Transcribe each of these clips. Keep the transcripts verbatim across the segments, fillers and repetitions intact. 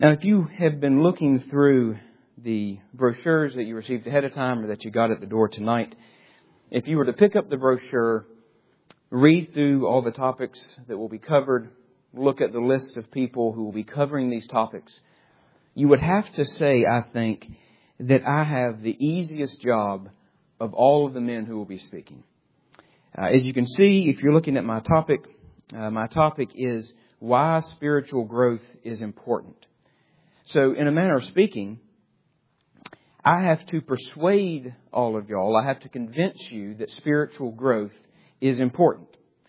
Now, if you have been looking through the brochures that you received ahead of time or that you got at the door tonight, if you were to pick up the brochure, read through all the topics that will be covered, look at the list of people who will be covering these topics, you would have to say, I think, that I have the easiest job of all of the men who will be speaking. Uh, as you can see, if you're looking at my topic, uh, my topic is why spiritual growth is important. So, in a manner of speaking, I have to persuade all of y'all, I have to convince you that spiritual growth is important.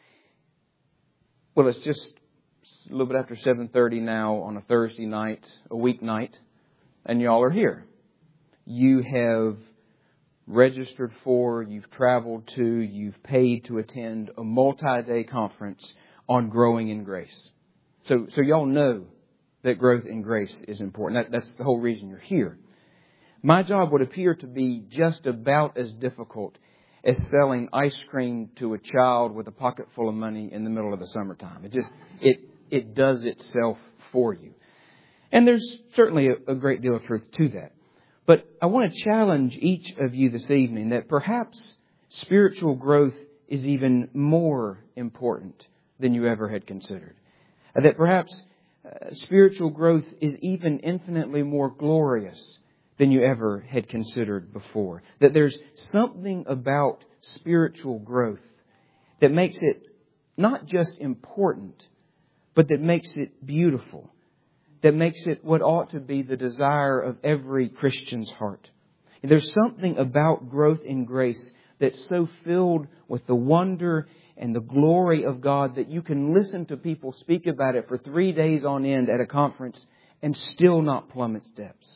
Well, it's just a little bit after seven thirty now on a Thursday night, a weeknight, and y'all are here. You have registered for, you've traveled to, you've paid to attend a multi-day conference on growing in grace. So, so y'all know that growth in grace is important. That, that's the whole reason you're here. My job would appear to be just about as difficult as selling ice cream to a child with a pocket full of money in the middle of the summertime. It just, it, it does itself for you. And there's certainly a, a great deal of truth to that. But I want to challenge each of you this evening that perhaps spiritual growth is even more important than you ever had considered. That perhaps uh, spiritual growth is even infinitely more glorious than you ever had considered before. That there's something about spiritual growth that makes it not just important, but that makes it beautiful. That makes it what ought to be the desire of every Christian's heart. And there's something about growth in grace that's so filled with the wonder and the glory of God that you can listen to people speak about it for three days on end at a conference and still not plumb its depths.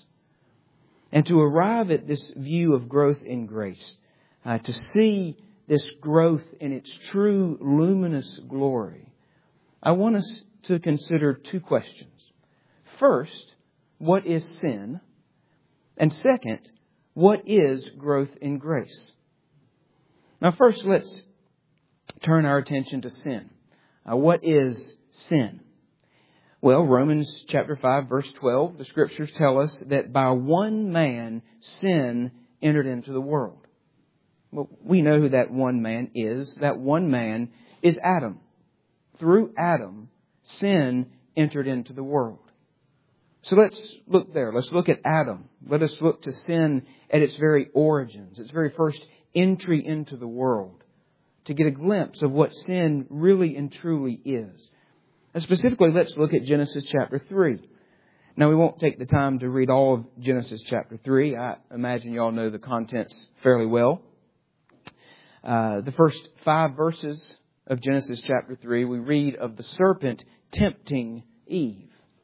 And to arrive at this view of growth in grace, uh, to see this growth in its true luminous glory, I want us to consider two questions. First, what is sin? And second, what is growth in grace? Now first, let's turn our attention to sin. Uh, what is sin? Well, Romans chapter five, verse twelve, the Scriptures tell us that by one man sin entered into the world. Well, we know who that one man is. That one man is Adam. Through Adam, sin entered into the world. So let's look there. Let's look at Adam. Let us look to sin at its very origins, its very first entry into the world, to get a glimpse of what sin really and truly is. And specifically, let's look at Genesis chapter three. Now, we won't take the time to read all of Genesis chapter three. I imagine you all know the contents fairly well. Uh, the first five verses of Genesis chapter three, we read of the serpent tempting Eve.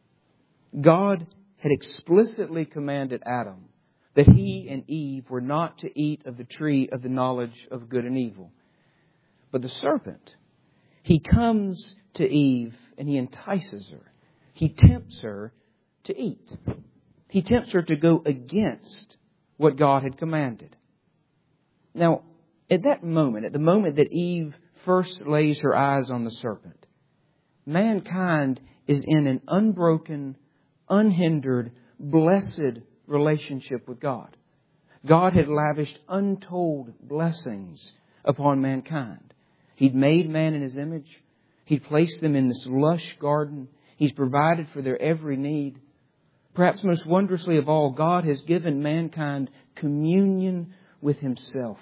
God had explicitly commanded Adam that he and Eve were not to eat of the tree of the knowledge of good and evil. But the serpent, he comes to Eve and he entices her. He tempts her to eat. He tempts her to go against what God had commanded. Now, at that moment, at the moment that Eve first lays her eyes on the serpent, mankind is in an unbroken, unhindered, blessed relationship with God. God had lavished untold blessings upon mankind. He'd made man in His image. He'd placed them in this lush garden. He's provided for their every need. Perhaps most wondrously of all, God has given mankind communion with Himself.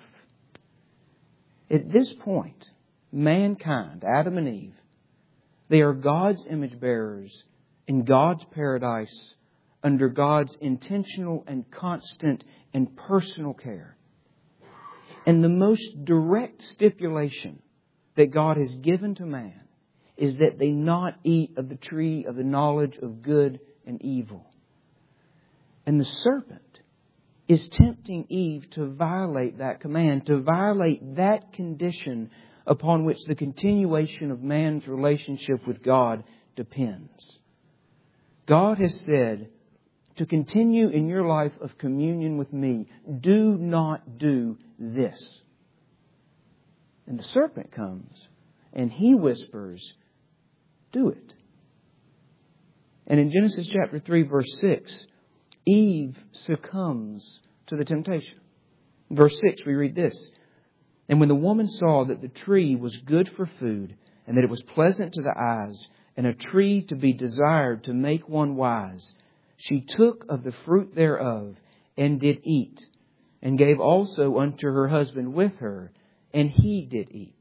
At this point, mankind, Adam and Eve, they are God's image bearers in God's paradise under God's intentional and constant and personal care. And the most direct stipulation that God has given to man is that they not eat of the tree of the knowledge of good and evil. And the serpent is tempting Eve to violate that command, to violate that condition upon which the continuation of man's relationship with God depends. God has said, to continue in your life of communion with me, do not do this. And the serpent comes and he whispers, do it. And in Genesis chapter three, verse six, Eve succumbs to the temptation. In verse six, we read this. And when the woman saw that the tree was good for food, and that it was pleasant to the eyes, and a tree to be desired to make one wise, she took of the fruit thereof, and did eat, and gave also unto her husband with her, and he did eat.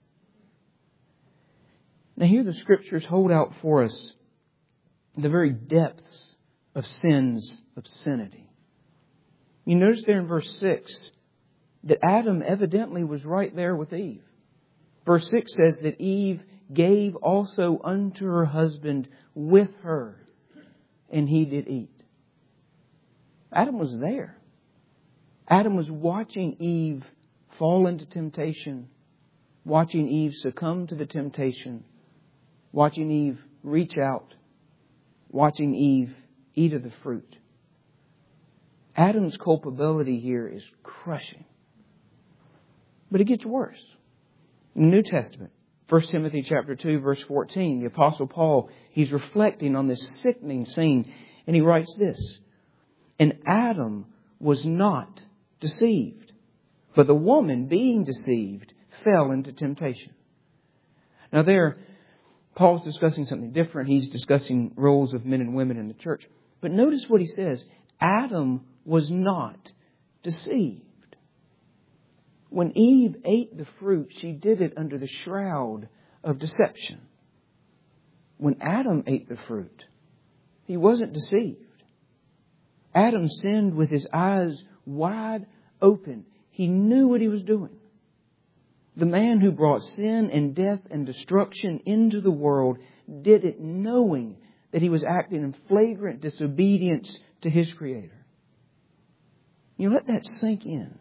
Now here the Scriptures hold out for us the very depths of sin's obscenity. You notice there in verse six that Adam evidently was right there with Eve. Verse six says that Eve gave also unto her husband with her, and he did eat. Adam was there. Adam was watching Eve fall into temptation, watching Eve succumb to the temptation, watching Eve reach out, watching Eve eat of the fruit. Adam's culpability here is crushing. But it gets worse. In the New Testament, First Timothy chapter two, verse fourteen, the Apostle Paul, he's reflecting on this sickening scene, and he writes this. And Adam was not deceived, but the woman, being deceived, fell into temptation. Now there, Paul's discussing something different. He's discussing roles of men and women in the church. But notice what he says. Adam was not deceived. When Eve ate the fruit, she did it under the shroud of deception. When Adam ate the fruit, he wasn't deceived. Adam sinned with his eyes wide open. He knew what he was doing. The man who brought sin and death and destruction into the world did it knowing that he was acting in flagrant disobedience to his Creator. You let that sink in.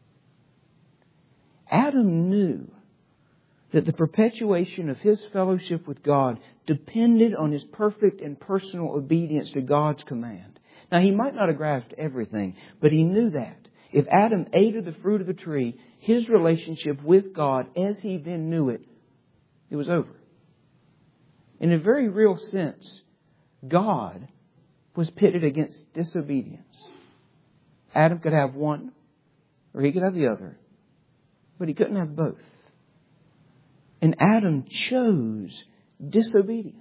Adam knew that the perpetuation of his fellowship with God depended on his perfect and personal obedience to God's command. Now, he might not have grasped everything, but he knew that. If Adam ate of the fruit of the tree, his relationship with God, as he then knew it, it was over. In a very real sense, God was pitted against disobedience. Adam could have one, or he could have the other, but he couldn't have both. And Adam chose disobedience.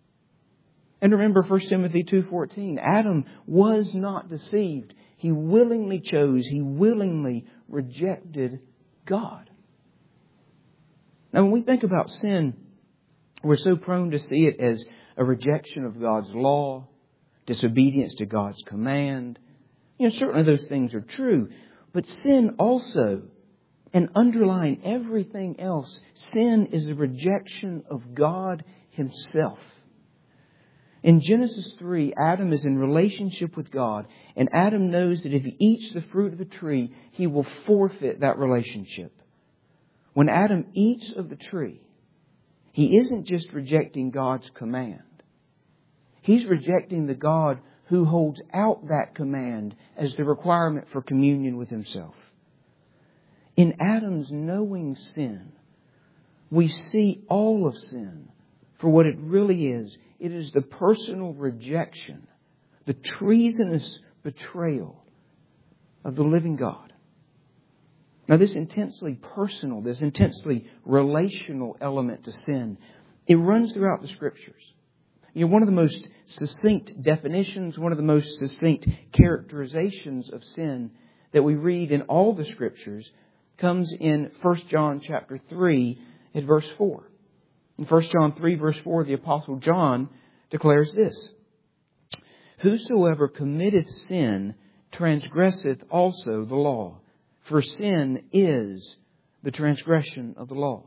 And remember First Timothy two fourteen, Adam was not deceived. He willingly chose, he willingly rejected God. Now when we think about sin, we're so prone to see it as a rejection of God's law, disobedience to God's command. You know, certainly those things are true. But sin also, and underlying everything else, sin is a rejection of God Himself. In Genesis three, Adam is in relationship with God, and Adam knows that if he eats the fruit of the tree, he will forfeit that relationship. When Adam eats of the tree, he isn't just rejecting God's command. He's rejecting the God who holds out that command as the requirement for communion with Himself. In Adam's knowing sin, we see all of sin for what it really is. It is the personal rejection, the treasonous betrayal of the living God. Now, this intensely personal, this intensely relational element to sin, it runs throughout the Scriptures. You know, one of the most succinct definitions, one of the most succinct characterizations of sin that we read in all the Scriptures comes in First John chapter three at verse four. In First John three verse four, the Apostle John declares this: Whosoever committeth sin transgresseth also the law, for sin is the transgression of the law.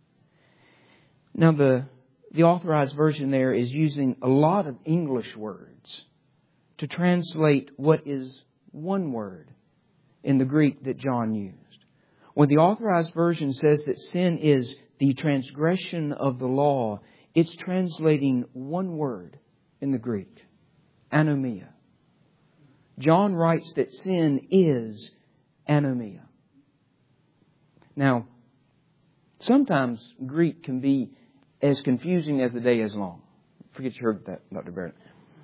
Now the, the authorized version there is using a lot of English words to translate what is one word in the Greek that John used. When the authorized version says that sin is the transgression of the law, it's translating one word in the Greek, anomia. John writes that sin is anomia. Now, sometimes Greek can be as confusing as the day is long. I forget you heard that, Doctor Barrett.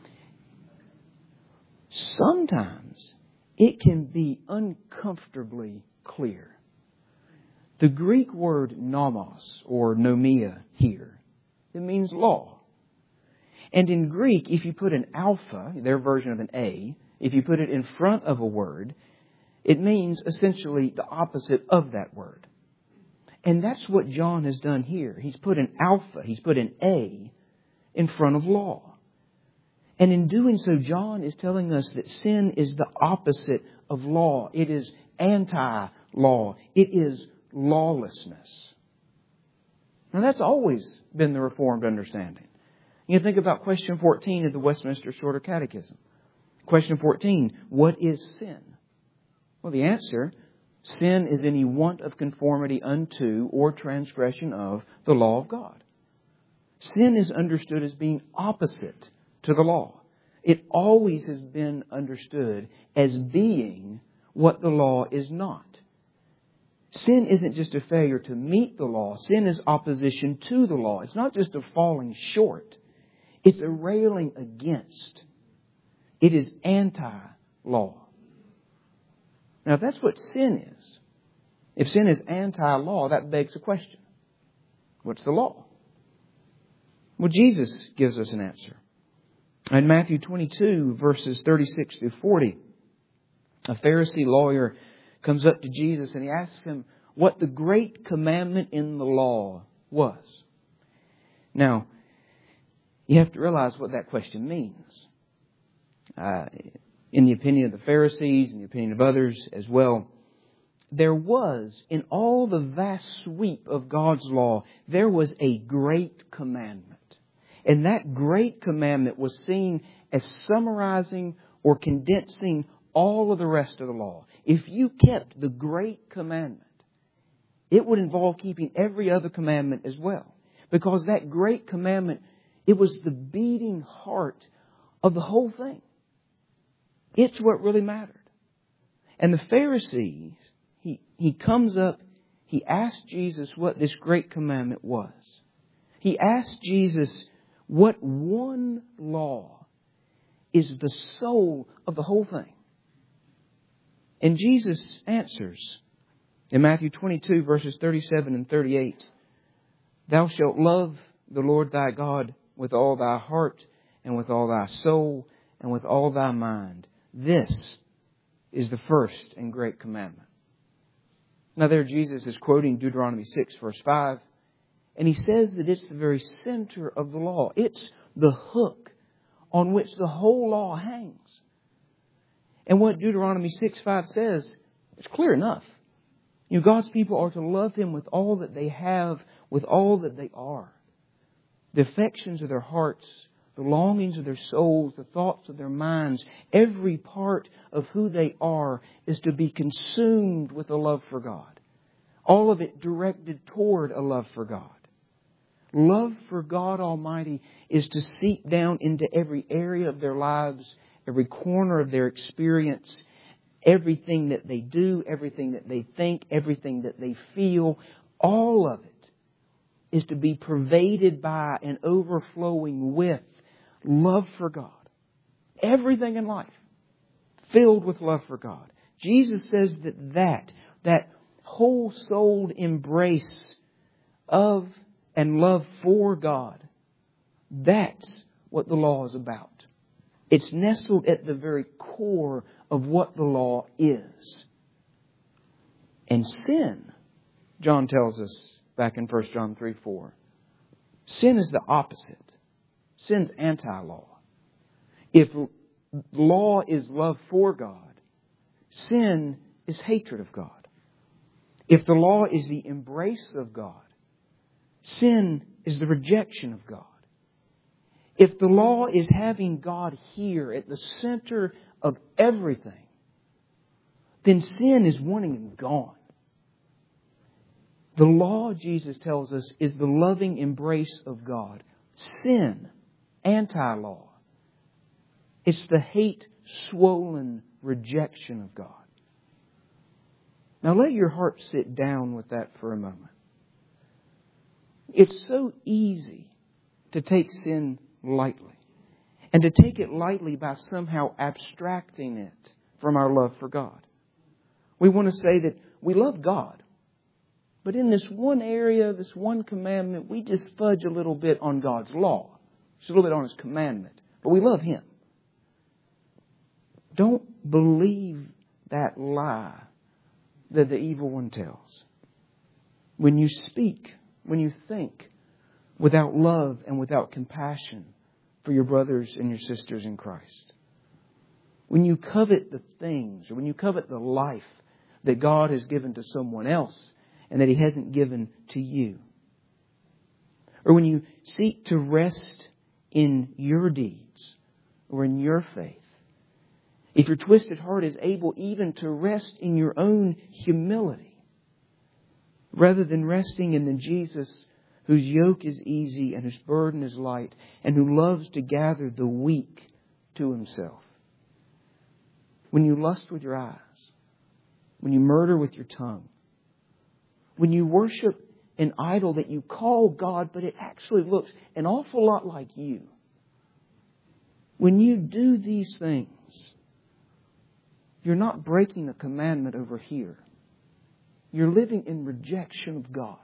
sometimes it can be uncomfortably clear. The Greek word nomos or nomia here, it means law. And in Greek, if you put an alpha, their version of an A, if you put it in front of a word, it means essentially the opposite of that word. And that's what John has done here. He's put an alpha, he's put an A in front of law. And in doing so, John is telling us that sin is the opposite of law. It is anti-law. It is lawlessness. Now that's always been the Reformed understanding. You think about question fourteen of the Westminster Shorter Catechism. Question fourteen, what is sin? Well, the answer, sin is any want of conformity unto or transgression of the law of God. Sin is understood as being opposite to the law. It always has been understood as being what the law is not. Sin isn't just a failure to meet the law. Sin is opposition to the law. It's not just a falling short. It's a railing against. It is anti-law. Now, if that's what sin is, if sin is anti-law, that begs a question. What's the law? Well, Jesus gives us an answer. In Matthew twenty-two, verses thirty-six through forty, a Pharisee lawyer comes up to Jesus and he asks him what the great commandment in the law was. Now, you have to realize what that question means. Uh, in the opinion of the Pharisees, in the opinion of others as well, there was, in all the vast sweep of God's law, there was a great commandment. And that great commandment was seen as summarizing or condensing all of the rest of the law. If you kept the great commandment, it would involve keeping every other commandment as well. Because that great commandment, it was the beating heart of the whole thing. It's what really mattered. And the Pharisees, he, he comes up, he asked Jesus what this great commandment was. He asked Jesus what one law is the soul of the whole thing. And Jesus answers in Matthew twenty-two, verses thirty-seven and thirty-eight, Thou shalt love the Lord thy God with all thy heart and with all thy soul and with all thy mind. This is the first and great commandment. Now there Jesus is quoting Deuteronomy six, verse five. And he says that it's the very center of the law. It's the hook on which the whole law hangs. And what Deuteronomy six five says, it's clear enough. You know, God's people are to love Him with all that they have, with all that they are. The affections of their hearts, the longings of their souls, the thoughts of their minds, every part of who they are is to be consumed with a love for God. All of it directed toward a love for God. Love for God Almighty is to seep down into every area of their lives, every corner of their experience, everything that they do, everything that they think, everything that they feel. All of it is to be pervaded by and overflowing with love for God. Everything in life filled with love for God. Jesus says that that, that whole-souled embrace of and love for God, that's what the law is about. It's nestled at the very core of what the law is. And sin, John tells us back in First John three four, sin is the opposite. Sin's anti-law. If law is love for God, sin is hatred of God. If the law is the embrace of God, sin is the rejection of God. If the law is having God here at the center of everything, then sin is wanting Him gone. The law, Jesus tells us, is the loving embrace of God. Sin, anti-law. It's the hate-swollen rejection of God. Now let your heart sit down with that for a moment. It's so easy to take sin lightly. and to take it lightly by somehow abstracting it from our love for God. We want to say that we love God, but in this one area, this one commandment, we just fudge a little bit on God's law. Just a little bit on His commandment. But we love Him. Don't believe that lie that the evil one tells. When you speak, when you think without love and without compassion for your brothers and your sisters in Christ. When you covet the things, or when you covet the life that God has given to someone else and that He hasn't given to you. Or when you seek to rest in your deeds or in your faith. If your twisted heart is able even to rest in your own humility, rather than resting in the Jesus whose yoke is easy and whose burden is light, and who loves to gather the weak to Himself. When you lust with your eyes, when you murder with your tongue, when you worship an idol that you call God, but it actually looks an awful lot like you. When you do these things, you're not breaking a commandment over here. You're living in rejection of God.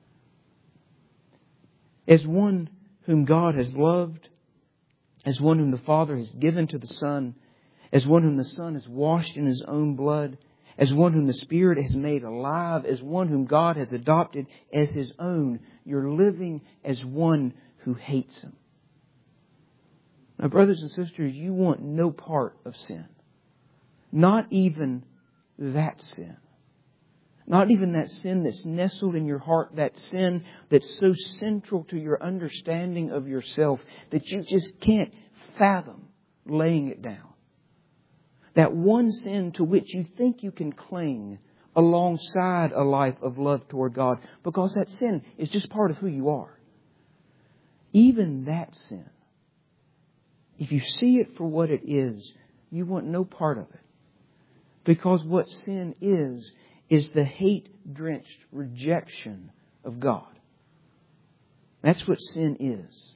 As one whom God has loved, as one whom the Father has given to the Son, as one whom the Son has washed in His own blood, as one whom the Spirit has made alive, as one whom God has adopted as His own, you're living as one who hates Him. Now, brothers and sisters, you want no part of sin. Not even that sin. Not even that sin that's nestled in your heart, that sin that's so central to your understanding of yourself that you just can't fathom laying it down. That one sin to which you think you can cling alongside a life of love toward God, because that sin is just part of who you are. Even that sin, if you see it for what it is, you want no part of it. Because what sin is, is the hate-drenched rejection of God. That's what sin is.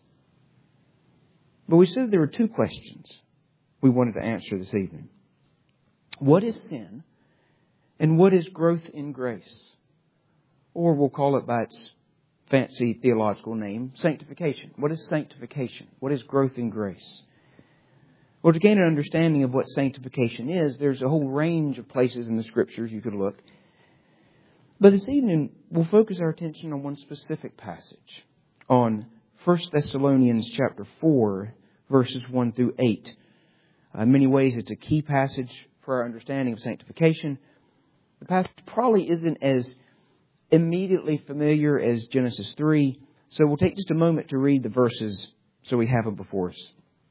But we said there were two questions we wanted to answer this evening. What is sin? And what is growth in grace? Or we'll call it by its fancy theological name, sanctification. What is sanctification? What is growth in grace? Well, to gain an understanding of what sanctification is, there's a whole range of places in the Scriptures you could look. But this evening, we'll focus our attention on one specific passage, on First Thessalonians chapter four, verses one through eight. Uh, in many ways, it's a key passage for our understanding of sanctification. The passage probably isn't as immediately familiar as Genesis three, so we'll take just a moment to read the verses so we have them before us.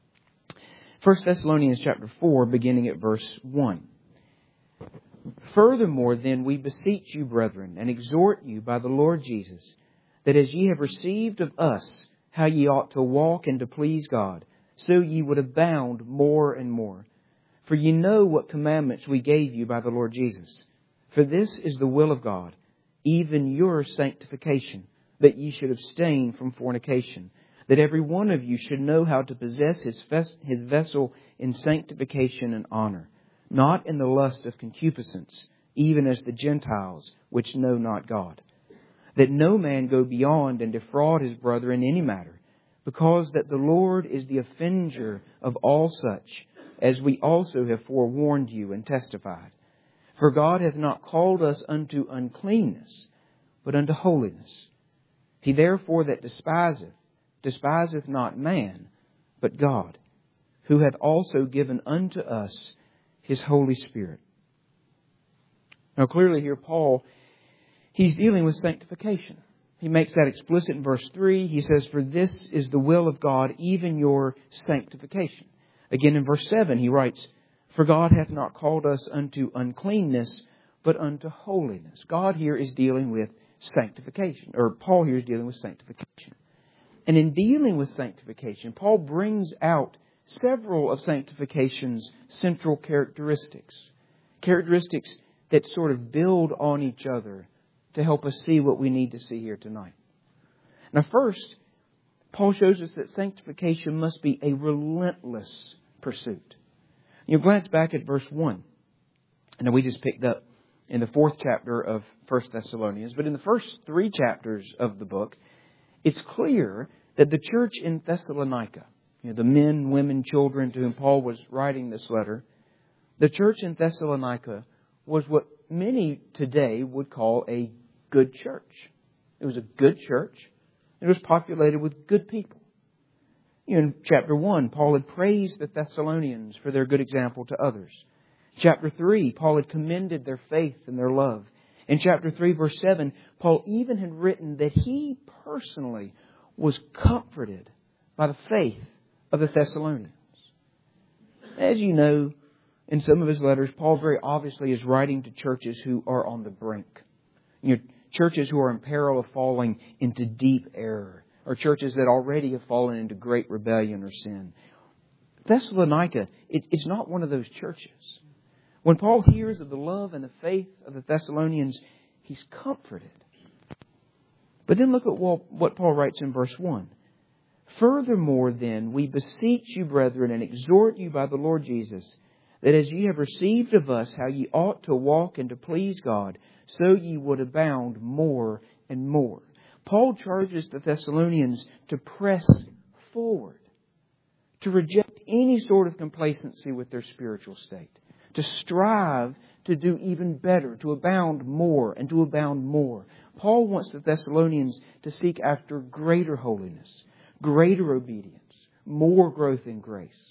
First Thessalonians chapter four, beginning at verse one. Furthermore, then, we beseech you, brethren, and exhort you by the Lord Jesus, that as ye have received of us how ye ought to walk and to please God, so ye would abound more and more. For ye know what commandments we gave you by the Lord Jesus. For this is the will of God, even your sanctification, that ye should abstain from fornication, that every one of you should know how to possess his, fes- his vessel in sanctification and honor, not in the lust of concupiscence, even as the Gentiles which know not God. That no man go beyond and defraud his brother in any matter, because that the Lord is the avenger of all such, as we also have forewarned you and testified. For God hath not called us unto uncleanness, but unto holiness. He therefore that despiseth, despiseth not man, but God, who hath also given unto us His Holy Spirit. Now clearly here Paul, he's dealing with sanctification. He makes that explicit in verse three. He says, for this is the will of God, even your sanctification. Again in verse seven he writes, for God hath not called us unto uncleanness, but unto holiness. God here is dealing with sanctification, or Paul here is dealing with sanctification. And in dealing with sanctification, Paul brings out several of sanctification's central characteristics. Characteristics that sort of build on each other to help us see what we need to see here tonight. Now first, Paul shows us that sanctification must be a relentless pursuit. You glance back at verse one. And we just picked up in the fourth chapter of First Thessalonians. But in the first three chapters of the book, it's clear that the church in Thessalonica, you know, the men, women, children to whom Paul was writing this letter, the church in Thessalonica was what many today would call a good church. It was a good church. It was populated with good people. You know, in chapter one, Paul had praised the Thessalonians for their good example to others. Chapter three, Paul had commended their faith and their love. In chapter three, verse seven, Paul even had written that he personally was comforted by the faith of the Thessalonians. As you know, in some of his letters, Paul very obviously is writing to churches who are on the brink. You know, churches who are in peril of falling into deep error, or churches that already have fallen into great rebellion or sin. Thessalonica, it, it's not one of those churches. When Paul hears of the love and the faith of the Thessalonians, he's comforted. But then look at what Paul writes in verse one. Furthermore, then, we beseech you, brethren, and exhort you by the Lord Jesus, that as ye have received of us how ye ought to walk and to please God, so ye would abound more and more. Paul charges the Thessalonians to press forward, to reject any sort of complacency with their spiritual state, to strive to do even better, to abound more and to abound more. Paul wants the Thessalonians to seek after greater holiness, greater obedience, more growth in grace.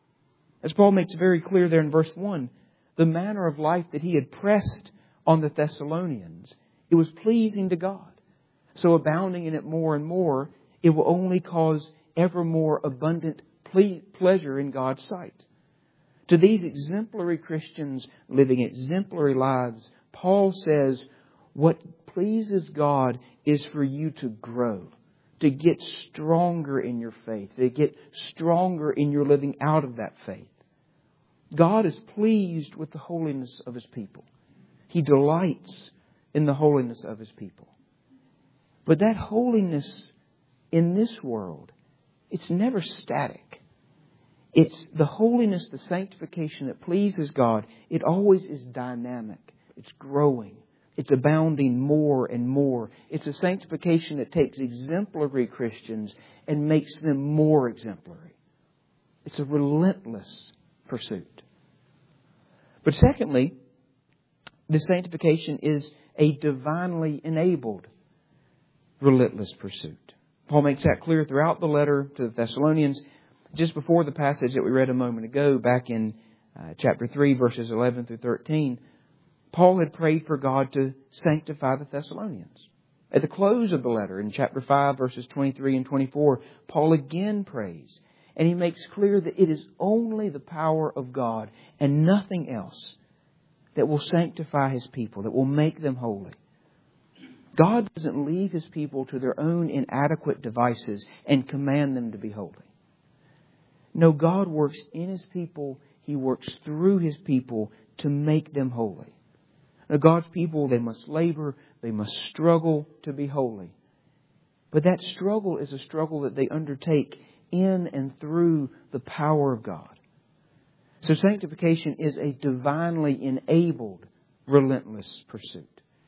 As Paul makes very clear there in verse one, the manner of life that he had pressed on the Thessalonians, it was pleasing to God. So abounding in it more and more, it will only cause ever more abundant ple- pleasure in God's sight. To these exemplary Christians living exemplary lives, Paul says, what pleases God is for you to grow, to get stronger in your faith, to get stronger in your living out of that faith. God is pleased with the holiness of His people. He delights in the holiness of His people. But that holiness in this world, it's never static. It's the holiness, the sanctification that pleases God. It always is dynamic. It's growing. It's abounding more and more. It's a sanctification that takes exemplary Christians and makes them more exemplary. It's a relentless pursuit. But secondly, the sanctification is a divinely enabled relentless pursuit. Paul makes that clear throughout the letter to the Thessalonians. Just before the passage that we read a moment ago, back in uh, chapter three, verses eleven through thirteen, Paul had prayed for God to sanctify the Thessalonians. At the close of the letter, in chapter five, verses twenty-three and twenty-four, Paul again prays. And he makes clear that it is only the power of God and nothing else that will sanctify His people, that will make them holy. God doesn't leave His people to their own inadequate devices and command them to be holy. No, God works in His people. He works through His people to make them holy. Now, God's people, they must labor. They must struggle to be holy. But that struggle is a struggle that they undertake in and through the power of God. So sanctification is a divinely enabled, relentless pursuit.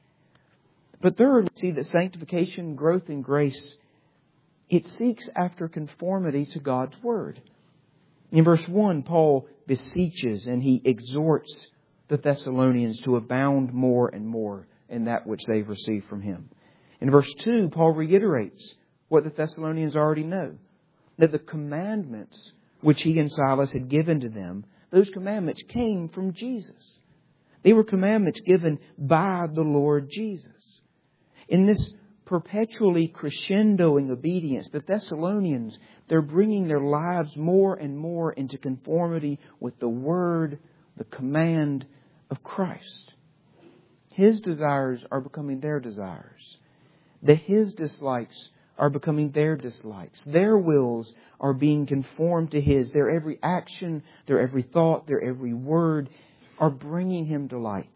But third, we see that sanctification, growth in grace, it seeks after conformity to God's Word. In verse one, Paul beseeches and he exhorts the Thessalonians to abound more and more in that which they've received from him. In verse two, Paul reiterates what the Thessalonians already know, that the commandments which he and Silas had given to them, those commandments came from Jesus. They were commandments given by the Lord Jesus. In this perpetually crescendoing obedience, the Thessalonians, they're bringing their lives more and more into conformity with the word, the command of Christ. His desires are becoming their desires. That His dislikes are becoming their dislikes. Their wills are being conformed to His. Their every action, their every thought, their every word are bringing Him delight.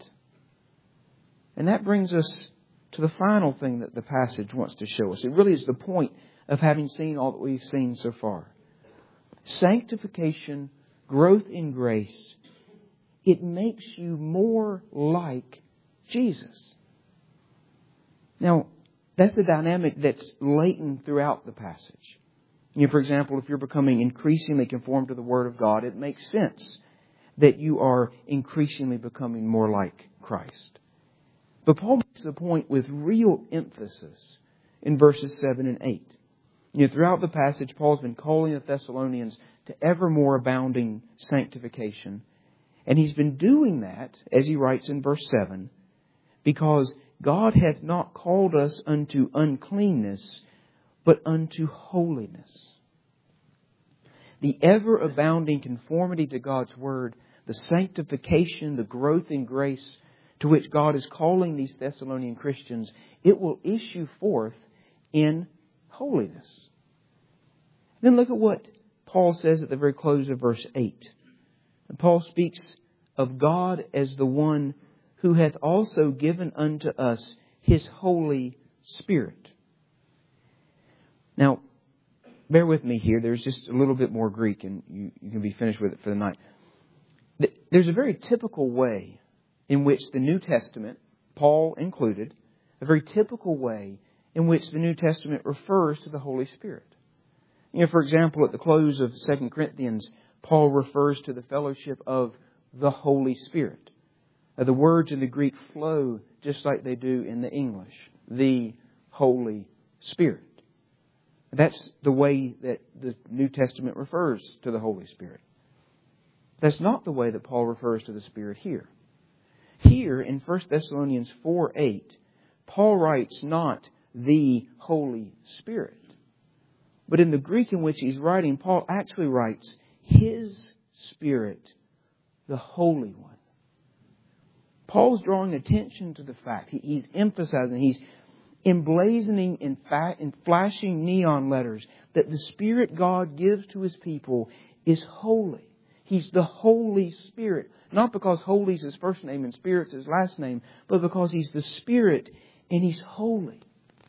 And that brings us to the final thing that the passage wants to show us. It really is the point of having seen all that we've seen so far. Sanctification, growth in grace, it makes you more like Jesus. Now, that's a dynamic that's latent throughout the passage. You know, for example, if you're becoming increasingly conformed to the Word of God, it makes sense that you are increasingly becoming more like Christ. But Paul makes the point with real emphasis in verses seven and eight. You know, throughout the passage, Paul's been calling the Thessalonians to ever more abounding sanctification. And he's been doing that, as he writes in verse seven, because God hath not called us unto uncleanness, but unto holiness. The ever abounding conformity to God's Word, the sanctification, the growth in grace to which God is calling these Thessalonian Christians, it will issue forth in holiness. Then look at what Paul says at the very close of verse eight. And Paul speaks of God as the one who hath also given unto us His Holy Spirit. Now, bear with me here. There's just a little bit more Greek and you, you can be finished with it for the night. There's a very typical way in which the New Testament, Paul included, a very typical way in which the New Testament refers to the Holy Spirit. You know, for example, at the close of Second Corinthians, Paul refers to the fellowship of the Holy Spirit. Uh, the words in the Greek flow just like they do in the English. The Holy Spirit. That's the way that the New Testament refers to the Holy Spirit. That's not the way that Paul refers to the Spirit here. Here in First Thessalonians four eight, Paul writes not the Holy Spirit. But in the Greek in which he's writing, Paul actually writes His Spirit, the Holy One. Paul's drawing attention to the fact, he's emphasizing, he's emblazoning in, fa- in flashing neon letters that the Spirit God gives to His people is holy. He's the Holy Spirit. Not because holy is His first name and Spirit's His last name, but because He's the Spirit and He's holy.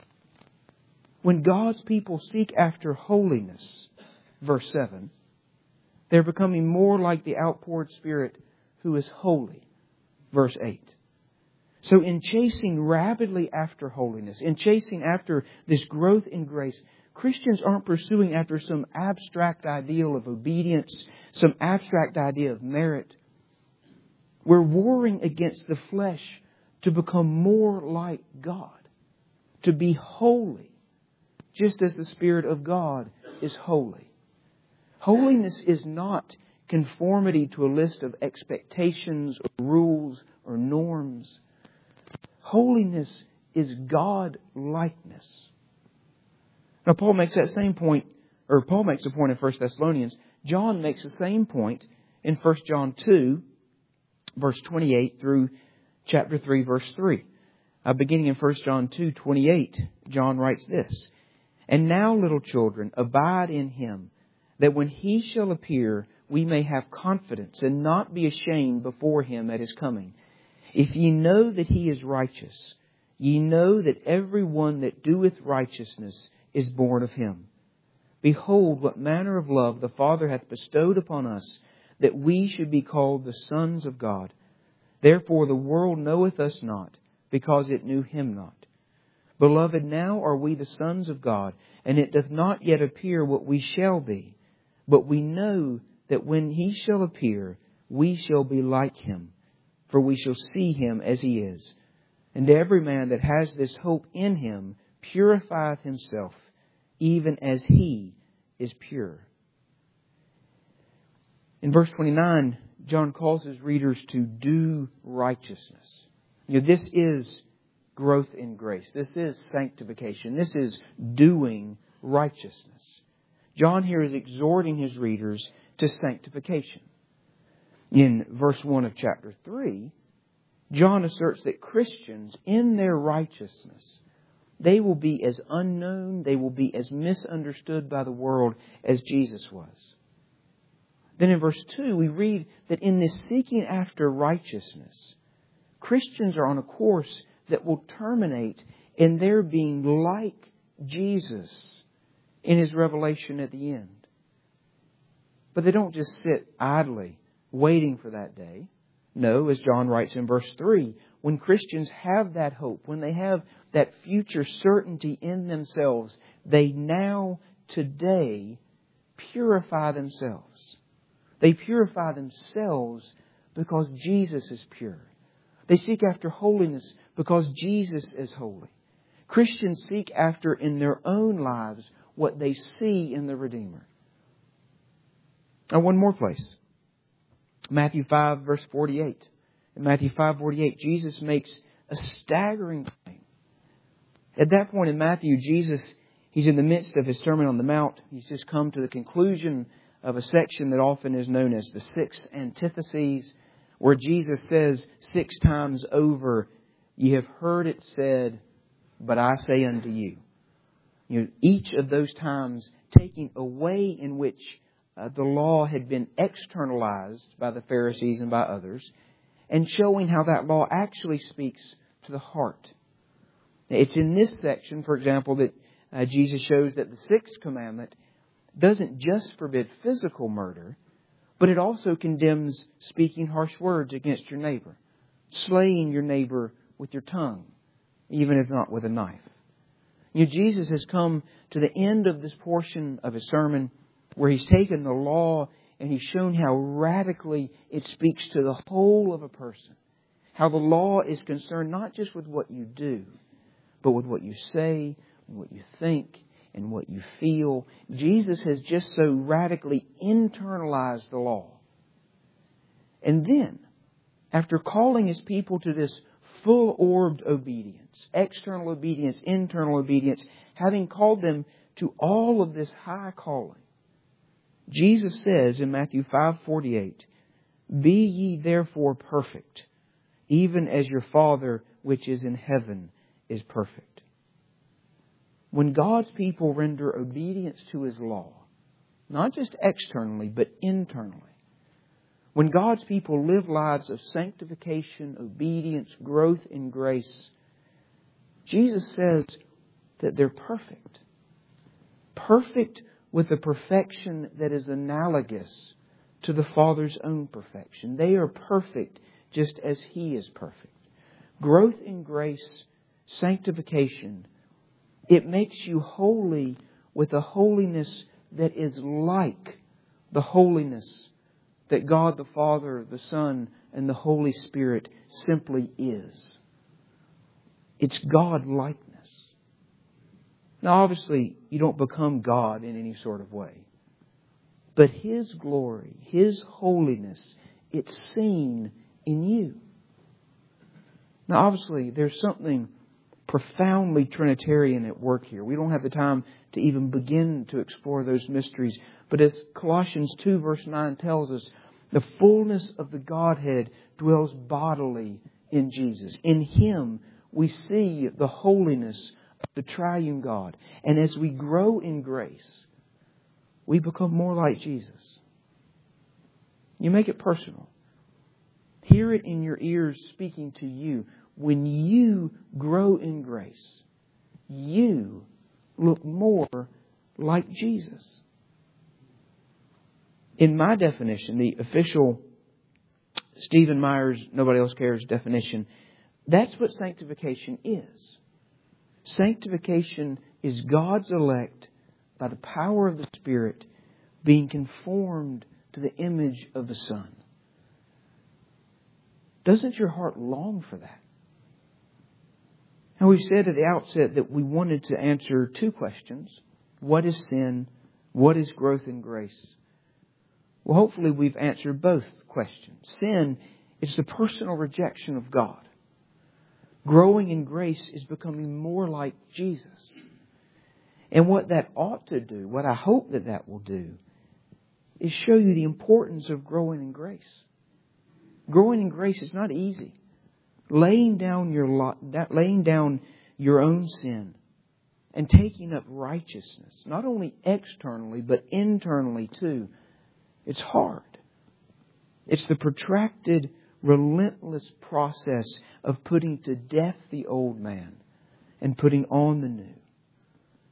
When God's people seek after holiness, verse seven, they're becoming more like the outpoured Spirit who is holy, verse eight. So in chasing rapidly after holiness, in chasing after this growth in grace, Christians aren't pursuing after some abstract ideal of obedience, some abstract idea of merit. We're warring against the flesh to become more like God, to be holy, just as the Spirit of God is holy. Holiness is not conformity to a list of expectations or rules or norms. Holiness is God-likeness. Now, Paul makes that same point, or Paul makes a point in First Thessalonians. John makes the same point in First John two, verse twenty-eight through chapter three, verse three. Uh, beginning in First John two, twenty-eight, John writes this, "And now, little children, abide in Him, that when He shall appear, we may have confidence and not be ashamed before Him at His coming. If ye know that He is righteous, ye know that every one that doeth righteousness is born of Him. Behold, what manner of love the Father hath bestowed upon us, that we should be called the sons of God. Therefore the world knoweth us not, because it knew Him not. Beloved, now are we the sons of God, and it doth not yet appear what we shall be. But we know that when He shall appear, we shall be like Him, for we shall see Him as He is. And every man that has this hope in Him purifieth himself, even as He is pure." In verse twenty-nine, John calls his readers to do righteousness. You know, this is growth in grace. This is sanctification. This is doing righteousness. John here is exhorting his readers to sanctification. In verse one of chapter three, John asserts that Christians, in their righteousness, they will be as unknown, they will be as misunderstood by the world as Jesus was. Then in verse two, we read that in this seeking after righteousness, Christians are on a course that will terminate in their being like Jesus in His revelation at the end. But they don't just sit idly waiting for that day. No, as John writes in verse three, when Christians have that hope, when they have that future certainty in themselves, they now, today, purify themselves. They purify themselves because Jesus is pure. They seek after holiness because Jesus is holy. Christians seek after in their own lives what they see in the Redeemer. Now, one more place. Matthew five, verse forty-eight. In Matthew five, forty-eight, Jesus makes a staggering claim. At that point in Matthew, Jesus, He's in the midst of His Sermon on the Mount. He's just come to the conclusion of a section that often is known as the six antitheses, where Jesus says six times over, "Ye have heard it said, but I say unto you." You know, each of those times taking a way in which uh, the law had been externalized by the Pharisees and by others, and showing how that law actually speaks to the heart. It's in this section, for example, that uh, Jesus shows that the sixth commandment doesn't just forbid physical murder, but it also condemns speaking harsh words against your neighbor, slaying your neighbor with your tongue, even if not with a knife. You know, Jesus has come to the end of this portion of His sermon where He's taken the law and He's shown how radically it speaks to the whole of a person. How the law is concerned not just with what you do, but with what you say, what you think, and what you feel. Jesus has just so radically internalized the law. And then, after calling His people to this full-orbed obedience, external obedience, internal obedience, having called them to all of this high calling, Jesus says in Matthew five forty-eight, "Be ye therefore perfect, even as your Father which is in heaven is perfect." When God's people render obedience to His law, not just externally, but internally, when God's people live lives of sanctification, obedience, growth in grace, Jesus says that they're perfect. Perfect with a perfection that is analogous to the Father's own perfection. They are perfect just as He is perfect. Growth in grace, sanctification, it makes you holy with a holiness that is like the holiness that God the Father, the Son, and the Holy Spirit simply is. It's God-likeness. Now, obviously, you don't become God in any sort of way. But His glory, His holiness, it's seen in you. Now, obviously, there's something profoundly Trinitarian at work here. We don't have the time to even begin to explore those mysteries. But as Colossians two verse nine tells us, the fullness of the Godhead dwells bodily in Jesus. In Him we see the holiness of the triune God. And as we grow in grace, we become more like Jesus. You make it personal. Hear it in your ears speaking to you. When you grow in grace, you look more like Jesus. In my definition, the official Stephen Myers, Nobody Else Cares definition, that's what sanctification is. Sanctification is God's elect by the power of the Spirit being conformed to the image of the Son. Doesn't your heart long for that? And we said at the outset that we wanted to answer two questions. What is sin? What is growth in grace? Well, hopefully we've answered both questions. Sin is the personal rejection of God. Growing in grace is becoming more like Jesus. And what that ought to do, what I hope that that will do, is show you the importance of growing in grace. Growing in grace is not easy. Laying down your lot, laying down your own sin and taking up righteousness, not only externally but internally too, it's hard. It's the protracted, relentless process of putting to death the old man and putting on the new.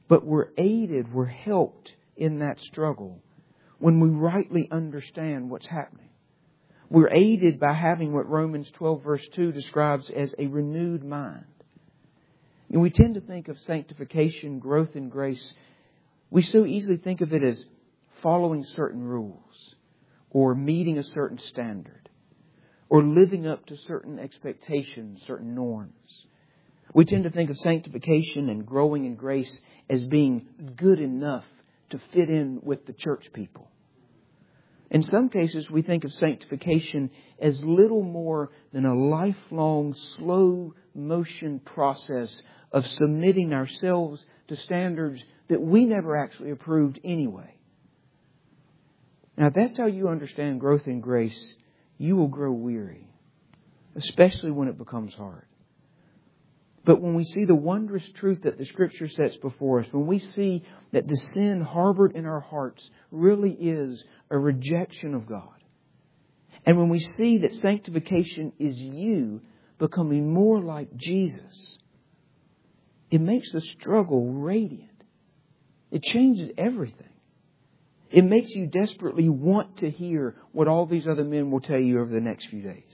But we're aided, we're helped in that struggle when we rightly understand what's happening. We're aided by having what Romans twelve verse two describes as a renewed mind. And we tend to think of sanctification, growth in grace. We so easily think of it as following certain rules or meeting a certain standard or living up to certain expectations, certain norms. We tend to think of sanctification and growing in grace as being good enough to fit in with the church people. In some cases, we think of sanctification as little more than a lifelong, slow motion process of submitting ourselves to standards that we never actually approved anyway. Now, if that's how you understand growth in grace, you will grow weary, especially when it becomes hard. But when we see the wondrous truth that the Scripture sets before us, when we see that the sin harbored in our hearts really is a rejection of God, and when we see that sanctification is you becoming more like Jesus, it makes the struggle radiant. It changes everything. It makes you desperately want to hear what all these other men will tell you over the next few days.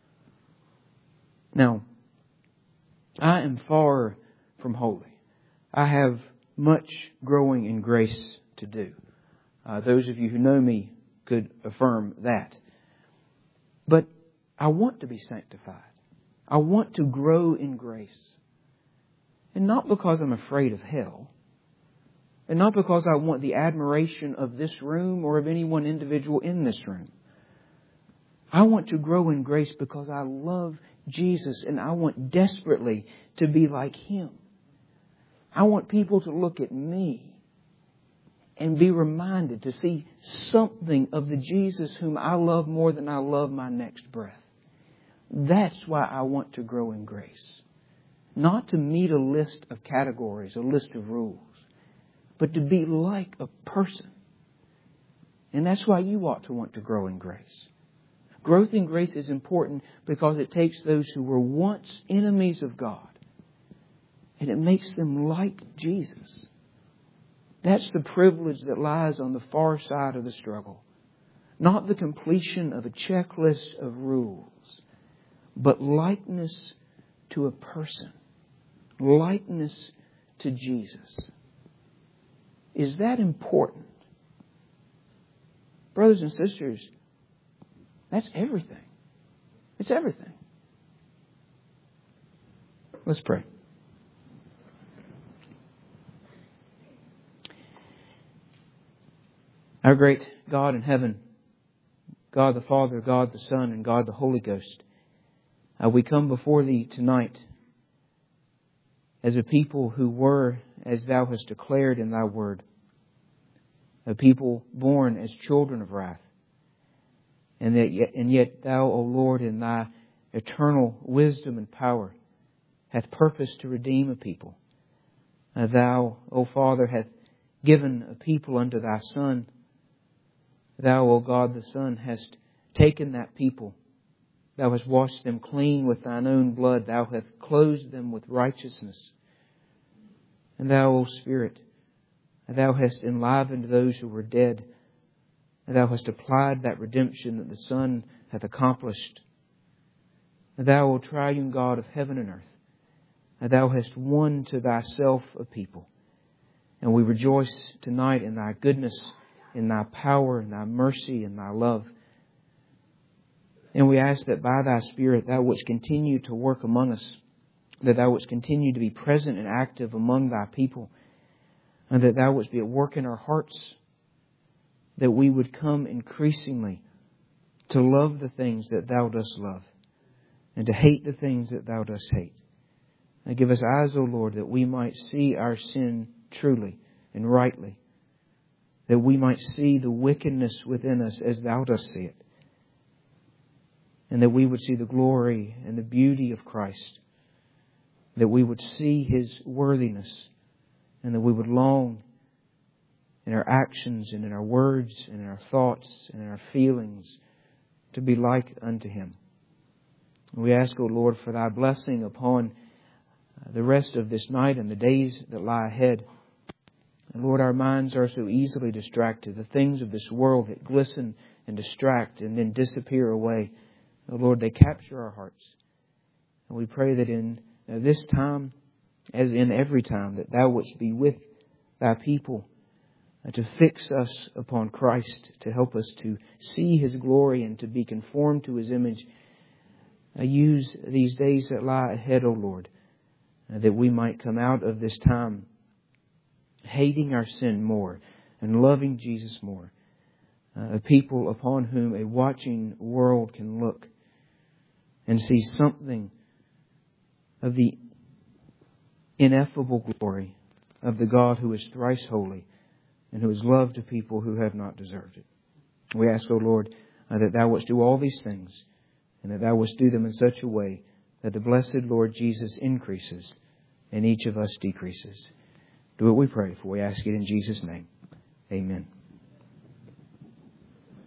Now, I am far from holy. I have much growing in grace to do. Uh, those of you who know me could affirm that. But I want to be sanctified. I want to grow in grace. And not because I'm afraid of hell. And not because I want the admiration of this room or of any one individual in this room. I want to grow in grace because I love Jesus and I want desperately to be like Him. I want people to look at me and be reminded to see something of the Jesus whom I love more than I love my next breath. That's why I want to grow in grace. Not to meet a list of categories, a list of rules, but to be like a person. And that's why you ought to want to grow in grace. Growth in grace is important because it takes those who were once enemies of God and it makes them like Jesus. That's the privilege that lies on the far side of the struggle. Not the completion of a checklist of rules, but likeness to a person. Likeness to Jesus. Is that important? Brothers and sisters, that's everything. It's everything. Let's pray. Our great God in heaven, God the Father, God the Son, and God the Holy Ghost, uh, we come before Thee tonight as a people who were, as Thou hast declared in Thy Word, a people born as children of wrath. And that yet, and yet Thou, O Lord, in Thy eternal wisdom and power, hath purposed to redeem a people. Uh, Thou, O Father, hath given a people unto Thy Son. Thou, O God the Son, hast taken that people. Thou hast washed them clean with Thine own blood. Thou hast clothed them with righteousness. And Thou, O Spirit, Thou hast enlivened those who were dead. And Thou hast applied that redemption that the Son hath accomplished. And Thou, O triune God of heaven and earth, and Thou hast won to Thyself a people. And we rejoice tonight in Thy goodness, in Thy power, in Thy mercy, and Thy love. And we ask that by Thy Spirit Thou wouldst continue to work among us, that Thou wouldst continue to be present and active among Thy people, and that Thou wouldst be at work in our hearts, that we would come increasingly to love the things that Thou dost love and to hate the things that Thou dost hate. And give us eyes, O Lord, that we might see our sin truly and rightly, that we might see the wickedness within us as Thou dost see it, and that we would see the glory and the beauty of Christ, that we would see His worthiness, and that we would long in our actions and in our words and in our thoughts and in our feelings to be like unto Him. We ask, O Lord, for Thy blessing upon the rest of this night and the days that lie ahead. Lord, our minds are so easily distracted. The things of this world that glisten and distract and then disappear away. Oh, Lord, they capture our hearts. And we pray that in this time, as in every time, that Thou wouldst be with Thy people, uh, to fix us upon Christ, to help us to see His glory and to be conformed to His image. Uh, use these days that lie ahead, O Lord, uh, that we might come out of this time hating our sin more and loving Jesus more. Uh, a people upon whom a watching world can look and see something of the ineffable glory of the God who is thrice holy and who is loved to people who have not deserved it. We ask, O Lord, uh, that Thou wouldst do all these things and that Thou wouldst do them in such a way that the blessed Lord Jesus increases and each of us decreases. Do it, we pray, for we ask it in Jesus' name. Amen.